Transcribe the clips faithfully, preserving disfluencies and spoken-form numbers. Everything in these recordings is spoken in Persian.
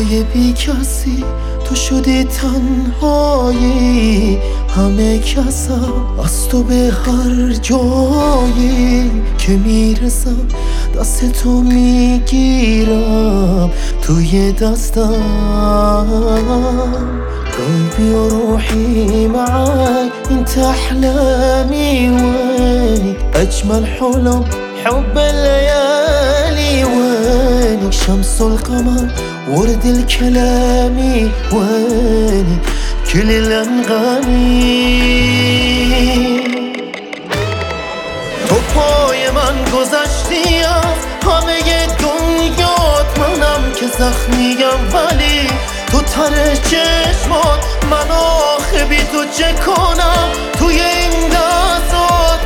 توی بی کسی تو شدی تنهایی، همه کسم از تو به هر جایی که میرسم دست تو میگیرم توی دستم. قلبي وروحي معاك انت احلامي وينك اجمل حلم حب الليالي وينك شمس القمر ورد الكلامي وينك كل الانغامي. تو پای من گذشتی از همه دنیات، منم که زخمیم ولی تو تر چشمات، من آخه بی تو چه کنم توی این لحظات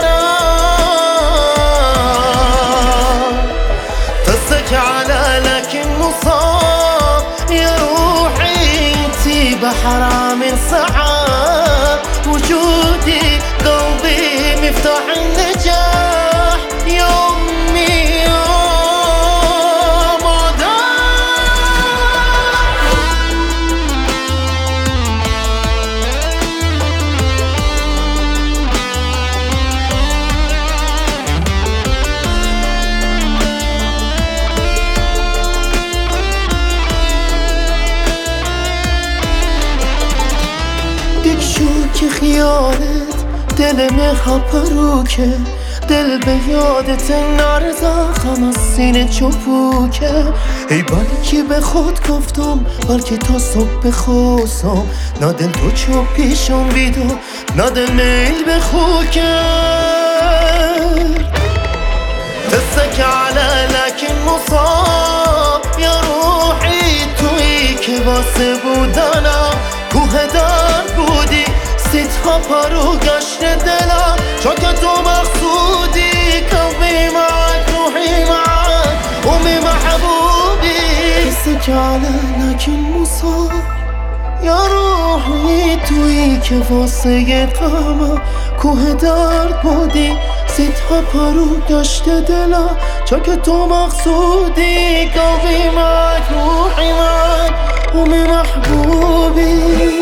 مادرم. تسك على لك مصاب يا روحي انتي بحرام ساعات وجودي قلبي مفتاح النجاح يا أمي يا مادر. دیگ شو که خیالت دل مه پروکه، دل به یادت نرزه خم از سینه چپوکه. ای بلکی به خود گفتم بلکه تا صبح خوصم، نه دل تو چو پیشم بیدو نه دل میل به خو کرد. تسك على لك مصاب یا روحی تویی که واسه بودنم کوه در بودی، ستها پرو گشت دلم چون که تو مقصودی. قلبي معك روحي معك أمي محبوبي. تسك على لك المصاب یا روحی تویی که واسه غمم کوه درد بودی، ستها پرو گشت دلم چون که تو مقصودی. قلبي معك روحي معك أمي محبوبي.